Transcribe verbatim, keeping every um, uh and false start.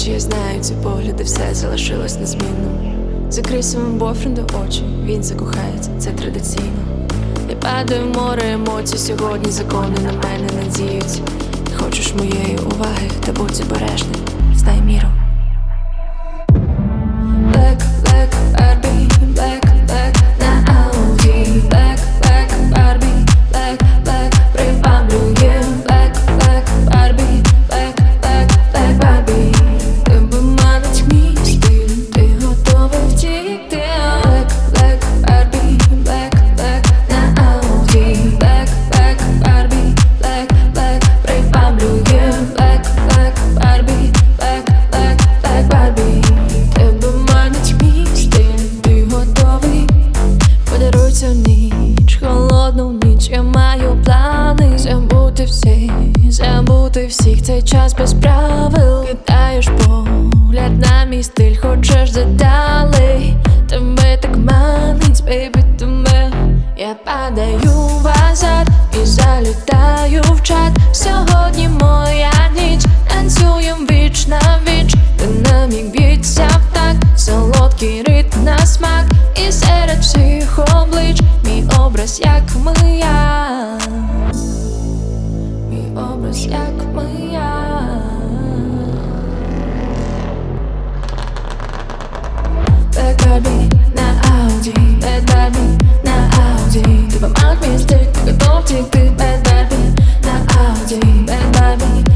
Наче я знаю ці погляди, все залишилось незмінним. Закрий своєму бойфренду очі, він закохається, це традиційно. Я падаю в море емоцій, сьогодні закони на мене надіються. Ти хочеш моєї уваги, та будь обережним, знай міру. Black, black, Barbie, black, black, на Audi. Black, black, Barbie, black, black, приваблює. Black, black, Barbie, black, black, black, Barbie. Тебе манить мій стиль, ти готовий втікти. Black, black, Barbie, black, black, на Audi. Black, black, Barbie, black, black, приваблює. Black, black, Barbie, black, black, black, Barbie. Тебе манить мій стиль, ти готовий. Подаруй цю ніч, холодну ніч, я маю плани. Забути всіх, забути всіх, цей час без правил. Кидаєш погляд на мій стиль, хочеш деталей. Тебе так манить, бейбі, тебе. Я падаю в азарт і залітаю в чат. Сьогодні моя ніч, танцюєм віч на віч. Динамік б'ється в такт, солодкий ритм на смак. І серед всіх облич мій образ як моя. Мій образ як моя. Black Barbie на Audi, Black Barbie на Audi. Тебе манить мій стиль, ти готов втікти. Black Barbie на Audi, Black Barbie